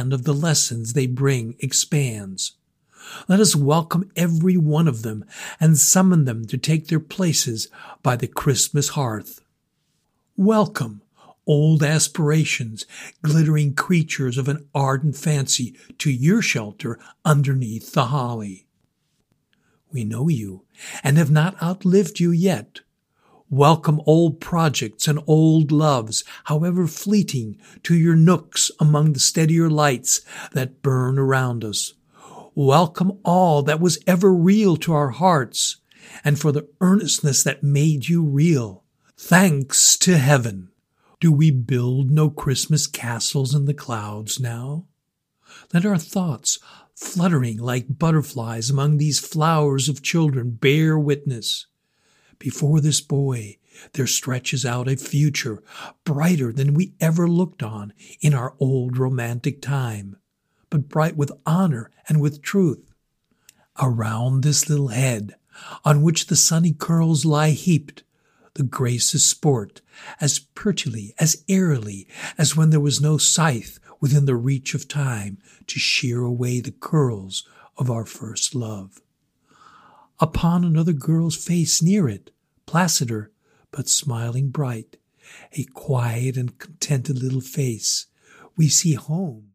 land of the lessons they bring expands. Let us welcome every one of them and summon them to take their places by the Christmas hearth. Welcome, old aspirations, glittering creatures of an ardent fancy, to your shelter underneath the holly. We know you and have not outlived you yet. Welcome old projects and old loves, however fleeting, to your nooks among the steadier lights that burn around us. Welcome all that was ever real to our hearts, and for the earnestness that made you real. Thanks to heaven. Do we build no Christmas castles in the clouds now? Let our thoughts, fluttering like butterflies among these flowers of children, bear witness. Before this boy there stretches out a future brighter than we ever looked on in our old romantic time, but bright with honor and with truth. Around this little head, on which the sunny curls lie heaped, the graces sport as prettily, as airily, as when there was no scythe within the reach of time to shear away the curls of our first love. Upon another girl's face near it, placider, but smiling bright, a quiet and contented little face, we see home.